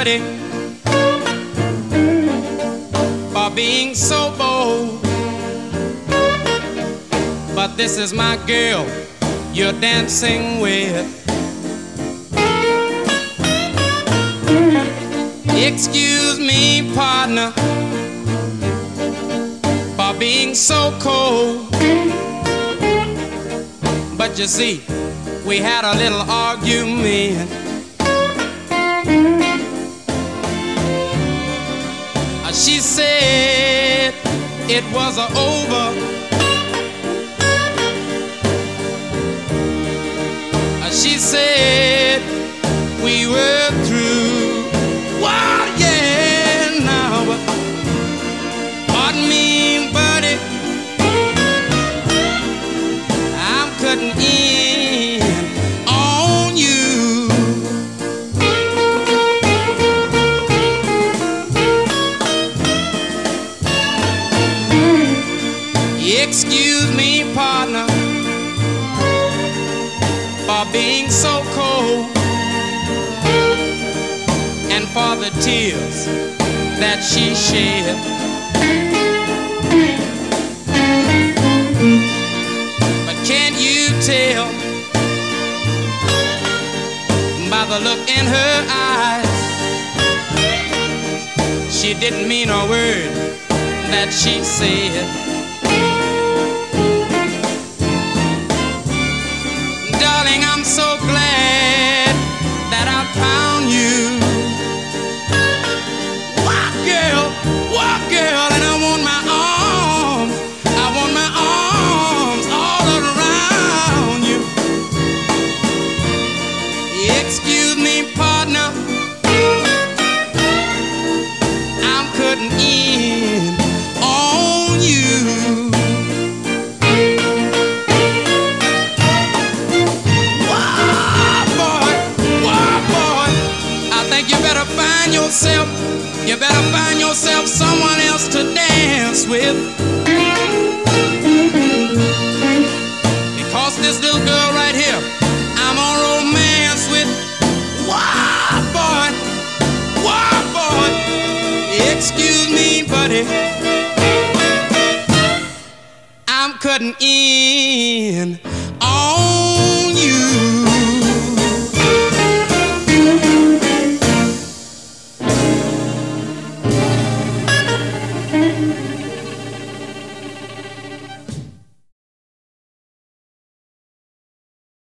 buddy, for being so bold. But this is my girl you're dancing with. Excuse me, partner, for being so cold. But you see, we had a little argument. She said it was over. She said we were through. Wow, yeah, now, pardon me, buddy, I'm cutting in on you. Excuse me, partner, for being so cold, and for the tears that she shed. But can't you tell by the look in her eyes, she didn't mean a word that she said. Darling, I'm so glad that I found you. Walk, girl, and I want my arms all around you. Excuse me, partner, I'm cutting in on you. You better find yourself someone else to dance with, because this little girl right here, I'm on romance with. Why, boy, excuse me, buddy, I'm cutting in on